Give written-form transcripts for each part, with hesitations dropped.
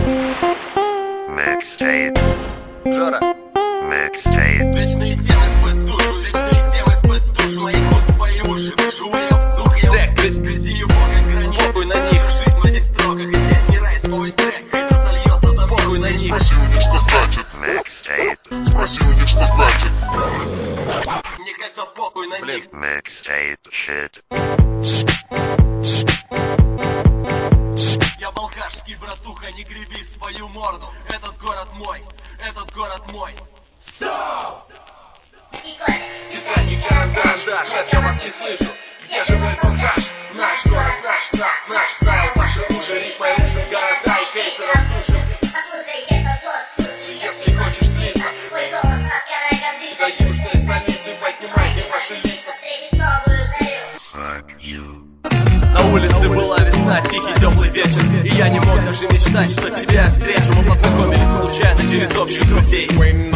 Mixtape. Жора. Mixtape. Вечные темы сквозь душу, вечные темы сквозь душу. Мои уст, твои уши, вижу я вздох. Я Трек. весь грязи и бога границ. Похуй на них. Жизнь в этих строках, и здесь не рай, свой трек. Хейтер сольется за Похуй на них. Спроси у них, что значит. Mixtape. Спроси у них, что значит. мне как-то похуй на них. Mixtape. Shit. Я балкашский братуха, не греби свою морду. Этот город мой, этот город мой. Тетради, карандаш, шеф, я вас не слышу. Где же мой балкаш? Наш город, наш страх, наш стайл. Ваши уши, рифмой рушим города и кейперов душим. Если хочешь слиться, даю, что из столицы, поднимайте ваши лица. Fuck you. На улице была весна, тихий теплый вечер. И я не мог даже мечтать, что тебя встречу. Мы познакомились случайно через общих друзей.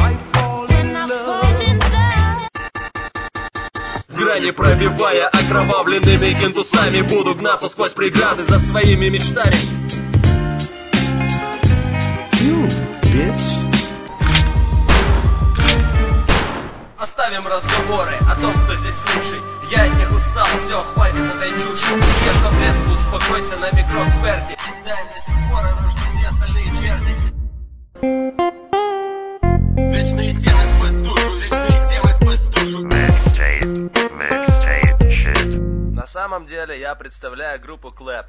Грани пробивая окровавленными кентусами, буду гнаться сквозь преграды за своими мечтами. Оставим разговоры о том, кто здесь лучший. Я от них устал, все, хватит этой чуши. Ешь таблетку, успокойся на микроб Берти. Да, до сих пор оружны все остальные черти. Вечные темы сквозь душу, вечные темы сквозь душу. Mixtape. Mixtape. Shit. На самом деле я представляю группу Клэп.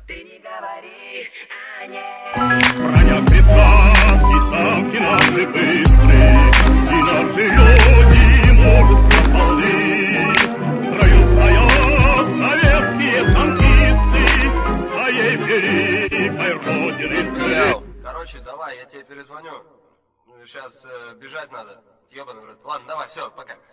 Броня креста, птица, финалы быстрые, и наши люди мужество полны. Стоят советские танкисты своей великой родины. Йоу. Короче, давай, я тебе перезвоню. Сейчас бежать надо. Ёбаный в рот. Ладно, давай, все, пока.